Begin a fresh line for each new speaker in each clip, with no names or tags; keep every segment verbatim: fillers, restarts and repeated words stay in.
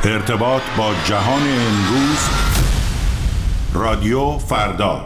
ارتباط با جهان امروز، رادیو فردا.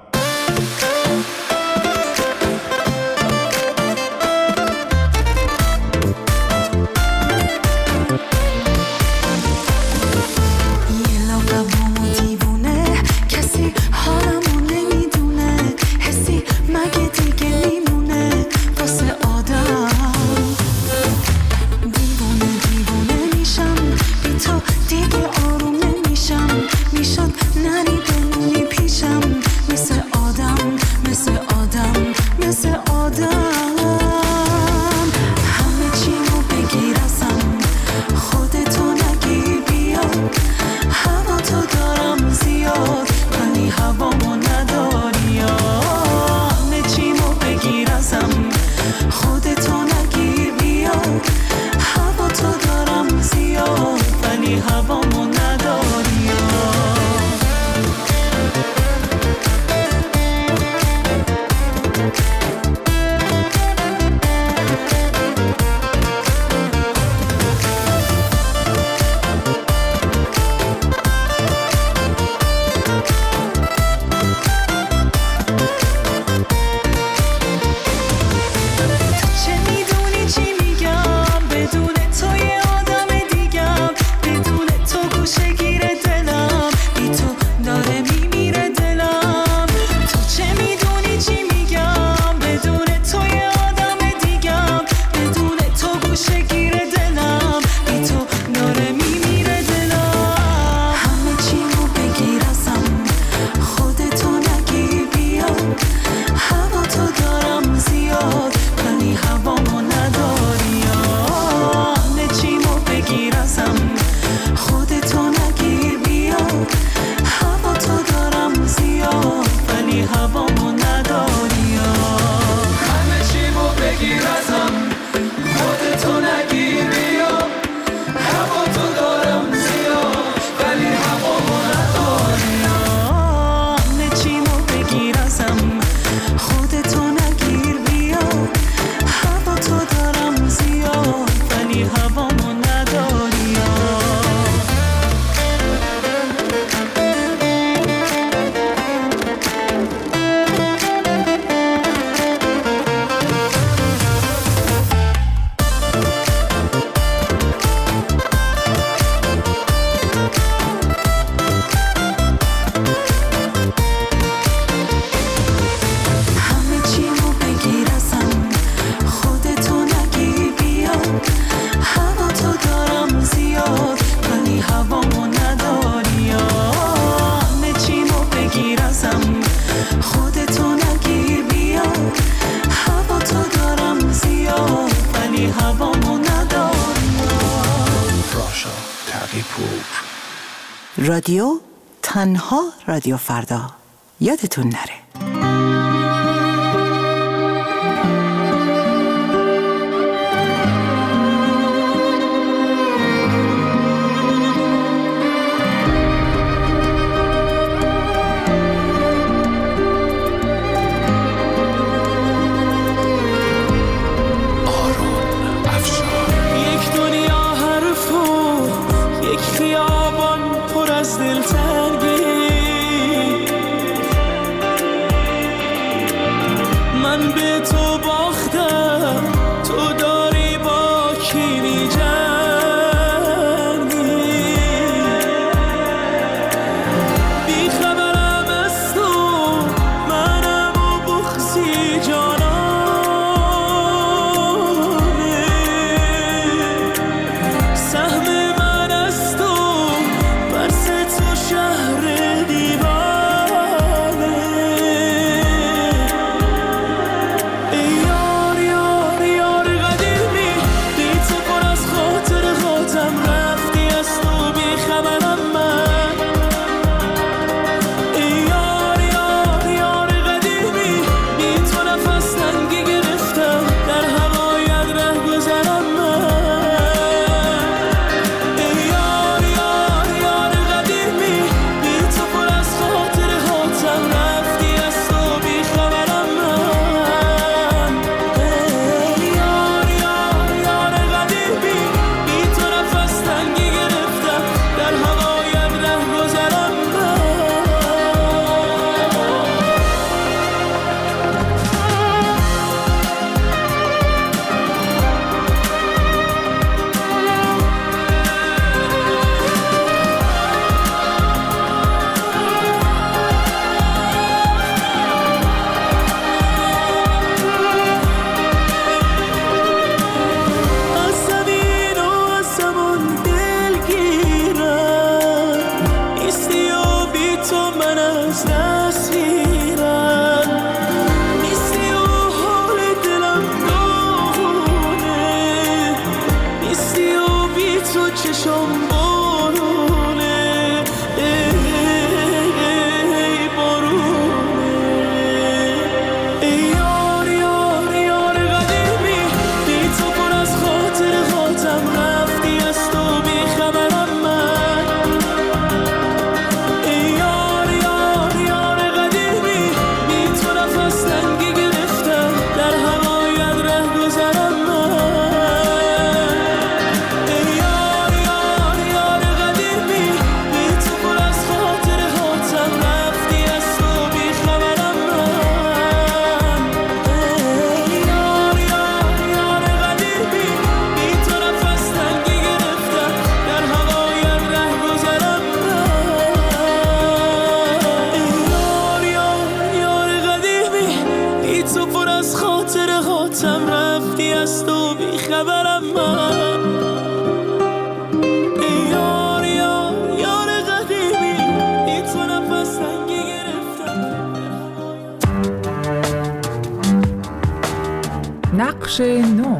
رادیو تنها رادیو فردا، یادتون نره.
چشم بارونه ای بارونه ای یار یار یار قدیمی بی تو پر از خاطر خاطم رفتی از تو بی خبرم من ای یار یار یار قدیمی بی تو نفس تنگی گرفتم در هوایت ره گذرم من ای یار یار یار قدیمی بی تو پر از خاطر خاطم رفتی از تو بی خبرم من ای یار یار یار قدیمی بی تو نفس تنگی گرفتم در هوایت ره گذرم من ای یار یار یار قدیمی بی تو پر از خاطر خاطم رفتی از تو بی خبرم من ای یار یار یار قدیمی بی تو نفس تنگی گرفتم
نقش نو.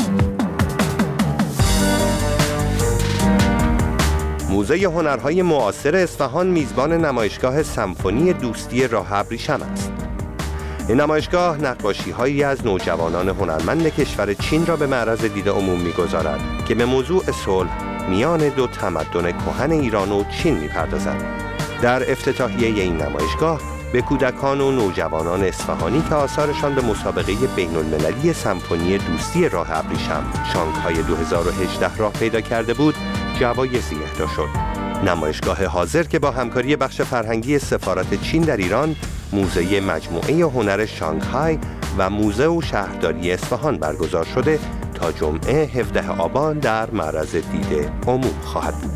موزه هنرهای معاصر اصفهان میزبان نمایشگاه سمفونی دوستی راه ابریشم است. این نمایشگاه نقاشی‌هایی از نوجوانان هنرمند کشور چین را به معرض دید عموم می‌گذارد که به موضوع صلح میان دو تمدن کهن ایران و چین می‌پردازد. در افتتاحیه این نمایشگاه به کودکان و نوجوانان اصفهانی که آثارشان به مسابقه بین‌المللی سمفونی دوستی راه ابریشم شانگهای دو هزار و هجده راه پیدا کرده بود، جوایزی اهدا شد. نمایشگاه حاضر که با همکاری بخش فرهنگی سفارت چین در ایران، موزه مجموعه هنر شانگهای و موزه و شهرداری اصفهان برگزار شده تا جمعه هفدهم آبان در معرض دید عموم خواهد بود.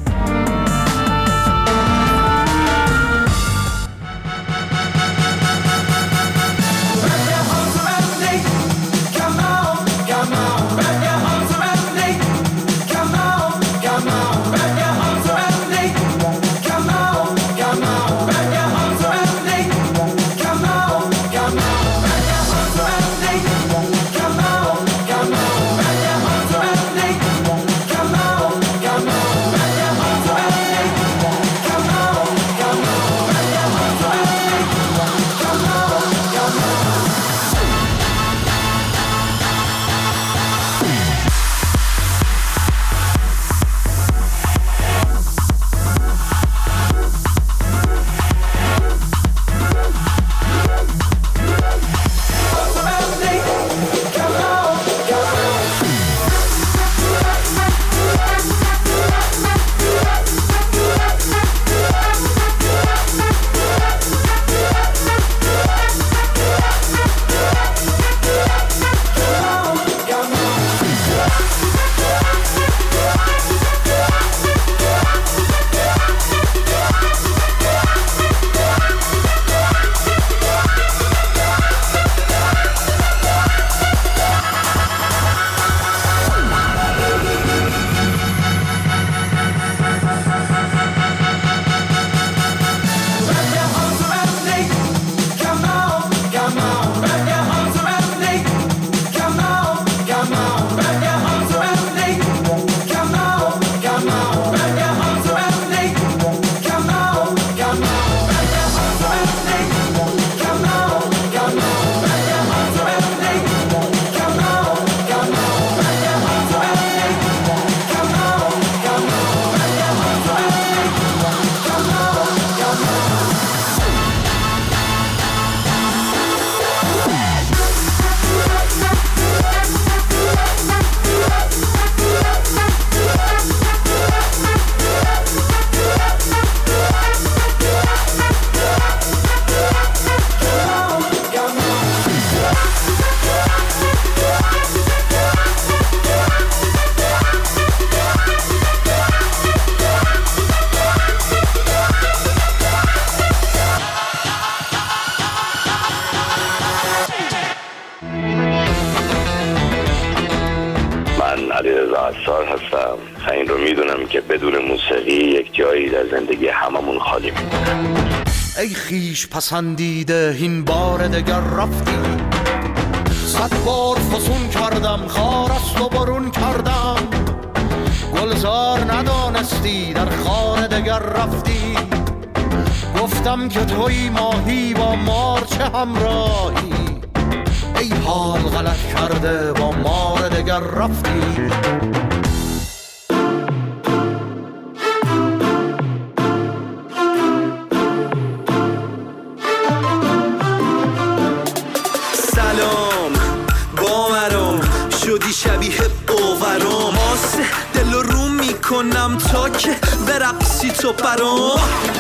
عطار هستم. این رو میدونم که بدون موسیقی یک جایی در زندگی هممون خالی میمونه.
ای خیش پسندیده این بار دگر رفتی، صد بار فسون کردم خار است و برون کردم، گلزار ندانستی در خانه دگر رفتی. گفتم که توی ماهی با مار چه همراهی، ای حال غلط کرده با مار دگر رفتی.
سلام باورم شدی شبیه باورم، آسه دل رو میکنم تا که برقصی تو برام.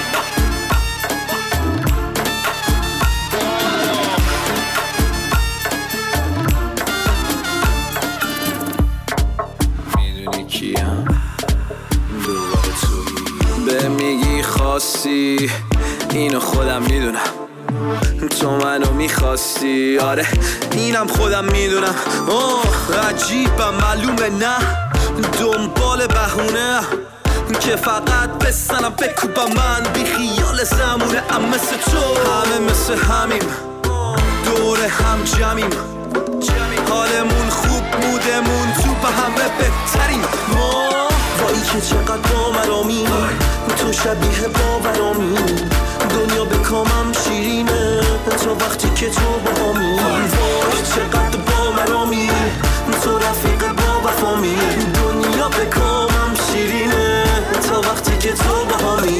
به میگی خواستی اینو خودم میدونم، تو منو میخواستی آره اینم خودم میدونم. اوه عجیبم معلومه نه دنبال بهونه که فقط بستنم بکوبم من بی خیال زمونه. ام مثل تو همه مثل همیم دور هم جمعیم، حالمون خوب مودمون تو به همه بهتریم. ما وایی که چقدر باورامی تو شبیه باورامی، دنیا به کامم شیرینه تا وقتی که تو باهامی. وای چقدر باورامی تو رفیق با وفامی، دنیا به کامم شیرینه تا وقتی که تو باهامی.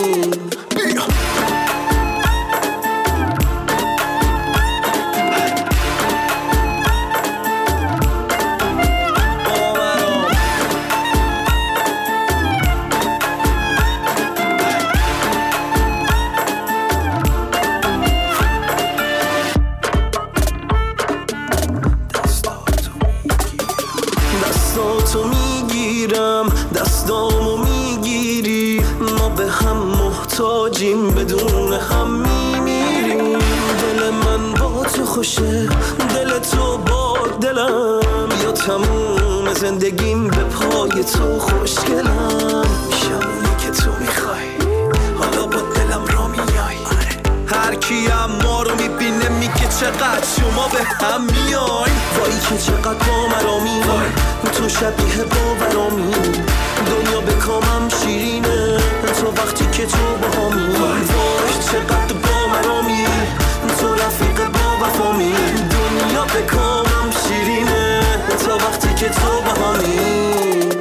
دستاتو میگیرم دستامو میگیری، ما به هم محتاجیم بدون هم میمیریم. دل من با تو خوشه دل تو با دلم، یا تموم زندگیم به پای تو خوشگلم. شمونی که تو میخوای حالا با دلم را میای، هر کیم ما رو میبینه میگه چقدر شما به هم میای. وایی که چقدر با مرامی تو شبیه باورامی، دنیا به کامم شیرینه تا وقتی که تو باهامی. وای چقدر با مرامی تو رفیق با وفامی، دنیا به کامم شیرینه تا وقتی که تو باهامی.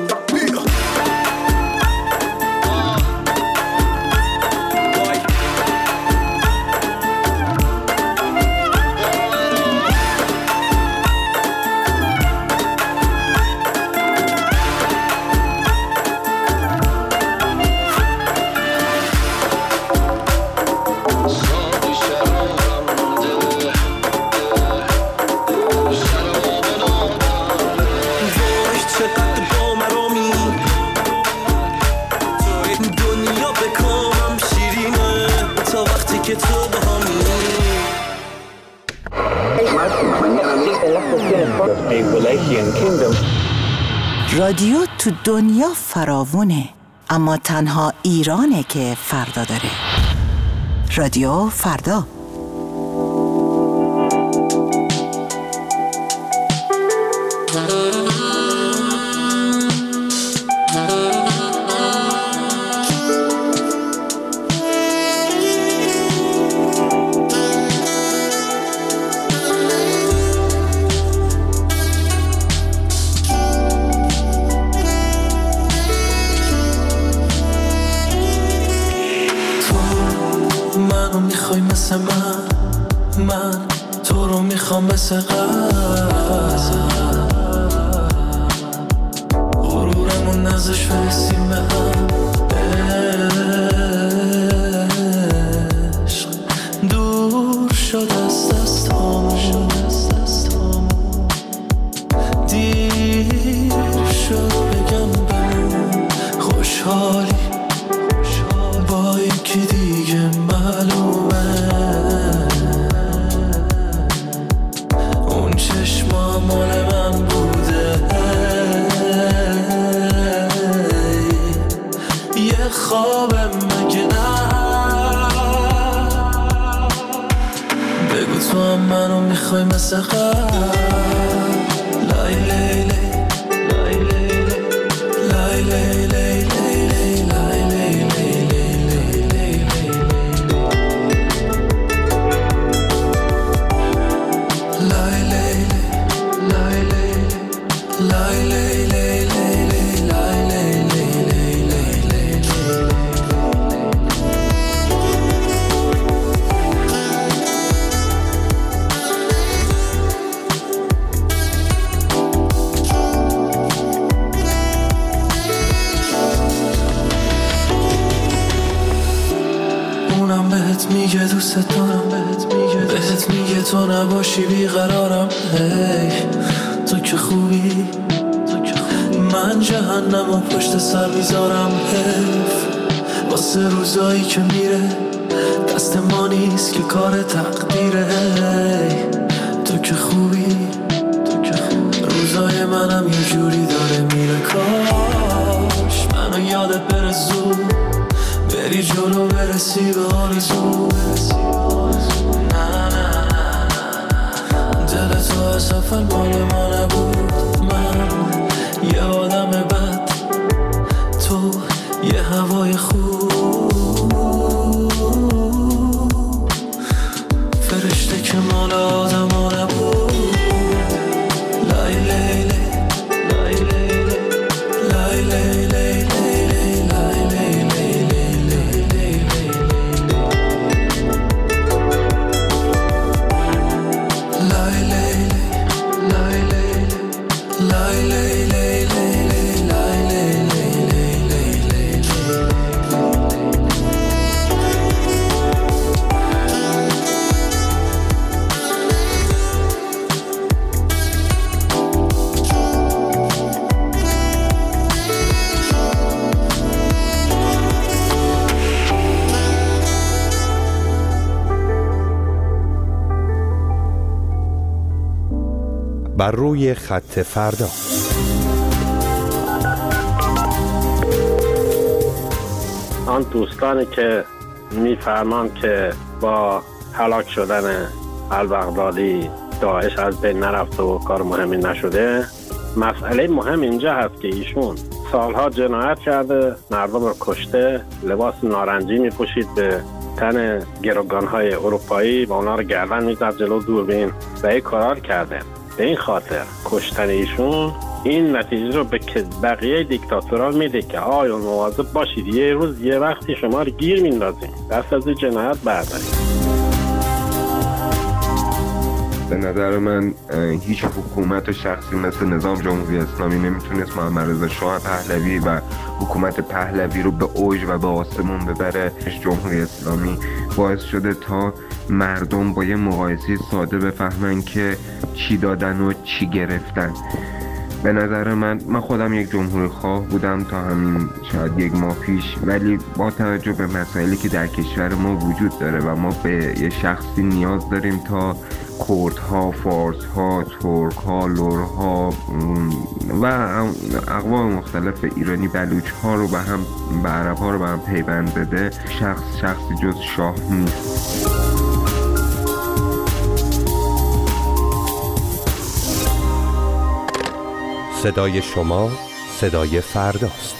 رادیو تو دنیا فراوونه، اما تنها ایرانه که فردا داره. رادیو فردا.
مثل من من تو رو میخوام مثل قبل، غرورمون نزش برسیم به هم. عشق دور شد از دستامون، دیر شد بگم بمون خوشحالی با یکی دیگه معلومه. اون چشما مال من بوده، یه خواب مگه نه؟ بگو تو هم منو میخوای مثل قبل. لای لیلی لای لیلی لای لیلی میگه دوست دارم، بهت میگه بهت میگه تو نباشی بیقرارم. هی تو که خوبی، تو که خوبی. من جهنم و پشت سر میذارم. حیف واسه روزایی که میره دست ما نیست که کار تقدیره. هی تو که خوبی، تو که خوبی. روزای منم یه جوری داره میره. کاش منو یادت بره زود، بری جلو برسی به آرزو. نه نه دل تو از اول مال ما نبود. من یه آدم بد، تو یه هوای خوب. فرشته که مال آدم ها نبود. لای لی لی لای لی لی لای لی لی
بر روی خط فردا.
آن دوستانی که میفهمند که با هلاک شدن البغدادی داعش از بین نرفته و کار مهمی نشده، مسئله مهم اینجا هست که ایشون سالها جنایت کرده، مردم رو کشته، لباس نارنجی میپوشید به تن گروگانهای اروپایی و اونا رو گردن میزد جلو دوربین و این کارا کرده. به این خاطر کشتن ایشون این نتیجه رو به بقیه دیکتاتورها میده که آیا مواظب باشید یه روز یه وقتی شما رو گیر میندازیم، دست از جنایت بردارید.
به نظر من هیچ حکومت و شخصی مثل نظام جمهوری اسلامی نمیتونست محمد رضا شاه پهلوی و حکومت پهلوی رو به اوج و به آسمون ببره. جمهوری اسلامی باعث شده تا مردم با یه مقایسه ساده بفهمن که چی دادن و چی گرفتن. به نظر من من خودم یک جمهوری خواه بودم تا همین شاید یک ماه پیش، ولی با توجه به مسائلی که در کشور ما وجود داره و ما به یه شخصی نیاز داریم تا کردها، فارسها، ترکها، لرها و اقوام مختلف ایرانی بلوچها رو به هم به عربها رو به هم پیوند بده، شخص شخصی جز شاه نیست.
صدای شما صدای فرداست.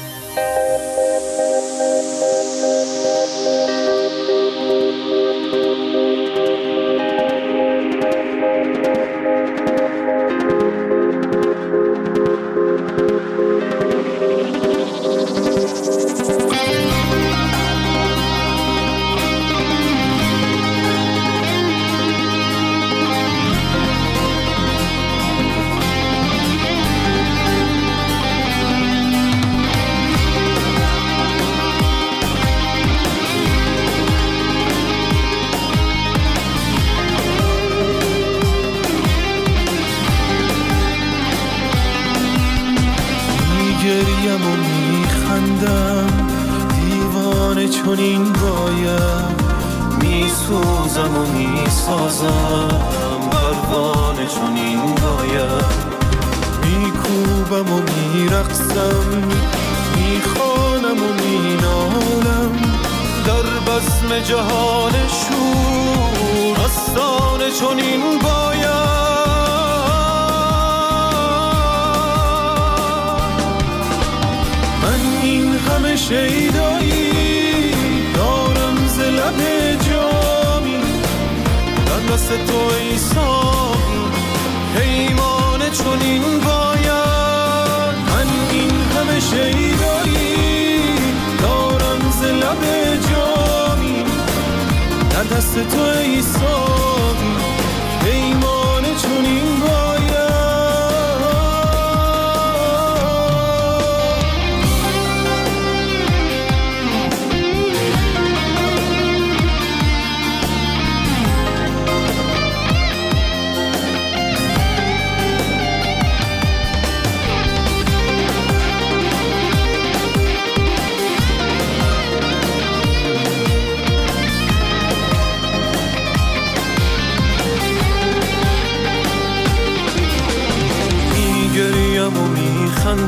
میگریم و میخندم، دیوانه چون این باید، میسوزم و میسازم، پروانه چون این باید، میکوبم و میرقصم، میخوانم و مینالم، در بزم جهان شور آستانه چون این باید. همه شیدایی دارم ز لب جامی، در دست تو ای ساقی پیمانه چنین باید. من این همه شیدایی دارم ز لب جامی، در دست تو ای ساقی پیمانه چنین باید.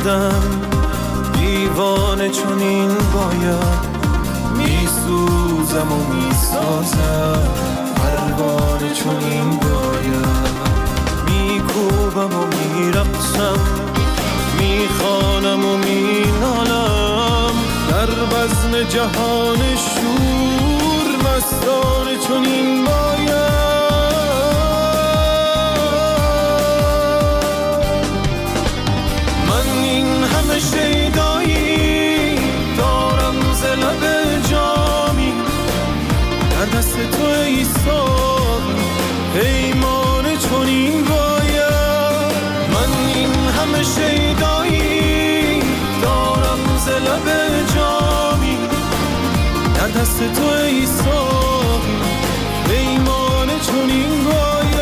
شدم دیوانه چون این باید میسوزم و میسازم پروانه چون این باید میکوبم و میرقصم میخوانم و مینالم در بزم جهان شور مستانه چون این باید من این همه شیدایی دارم ز لب جامی در دست تو ای ساقی پیمانه چون این باید من این همه شیدایی دارم ز لب جامی در دست تو ای ساقی پیمانه چون این باید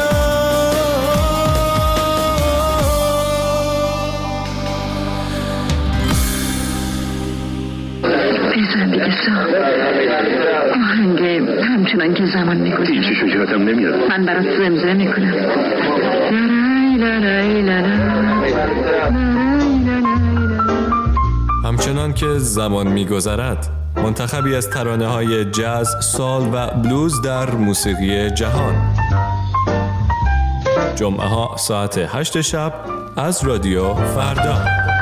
بزن دیگه سا آهنگ همچنان که زمان میگذره
هیچی شجاعتم نمیاد
من برات زمزمه میکنم
همچنان که زمان میگذرد منتخبی از ترانه های جاز، سال و بلوز در موسیقی جهان. جمعه ها ساعت هشت شب از رادیو فردا.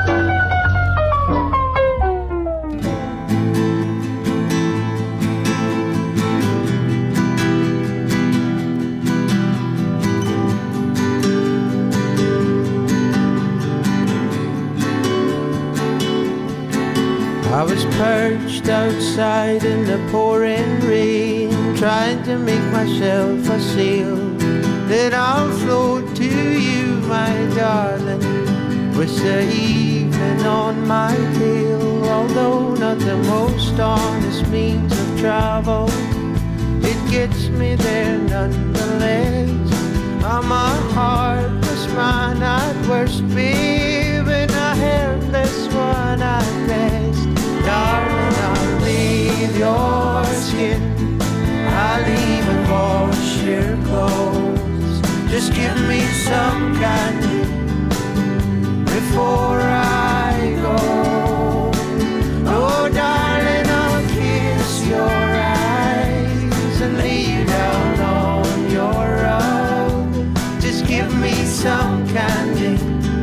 I was perched outside in the pouring rain, trying to make myself a sail that I'll float to you, my darling, with the evening on my tail. Although not the most honest means of travel, it gets me there nonetheless. I'm a heartless man at worst, babe, and a helpless one at best. Darling, I'll leave your skin, I'll even wash your clothes. Just give me some candy before I go. Oh, darling, I'll kiss your eyes and lay you down on your rug. Just give me some candy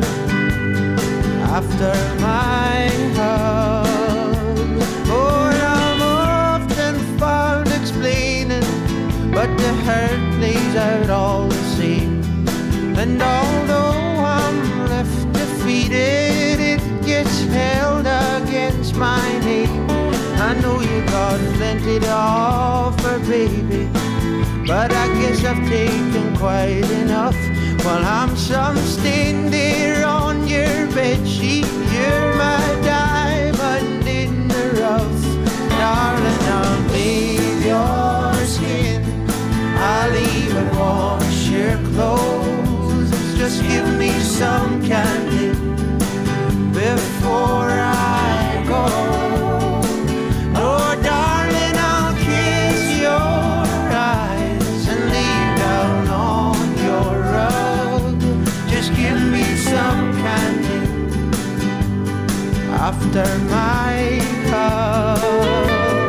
after my hug. But the hurt plays out all the same. And although I'm left defeated, it gets held against my name. I know you got plenty to offer, baby, but I guess I've taken quite enough. While I'm some stain there on your bedsheet, you're my diamond in the rough. Darling, I'll bathe your skin, I'll even wash your clothes. Just give me some candy before I go. Oh, darling, I'll kiss your eyes and lay down on your rug. Just give me some candy after my hug.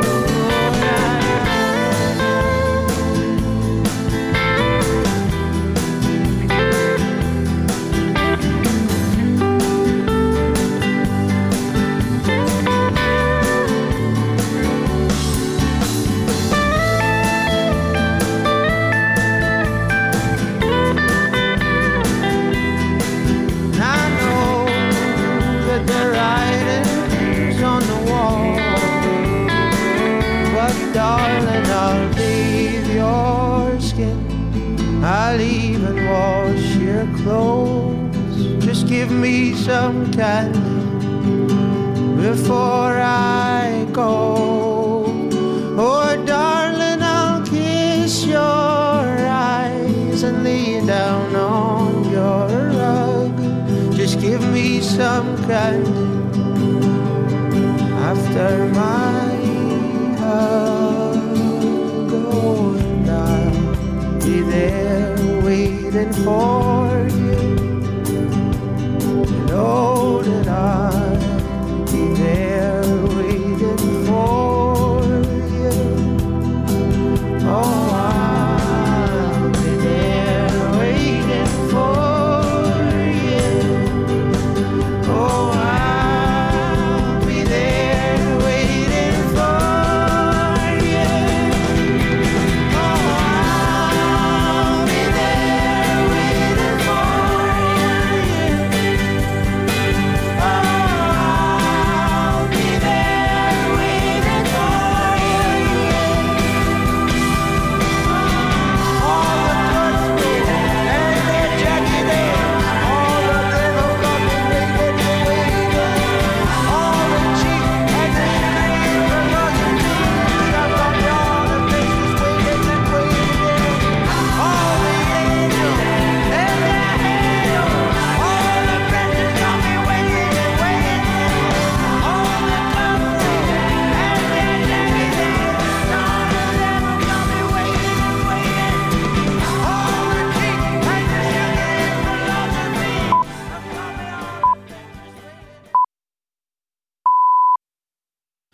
Darling, I'll bathe your skin, I'll even wash your clothes. Just give me some candy before I go. Oh, darling, I'll kiss your eyes and lay down on your rug. Just give me some candy after my going, I'll be there waiting for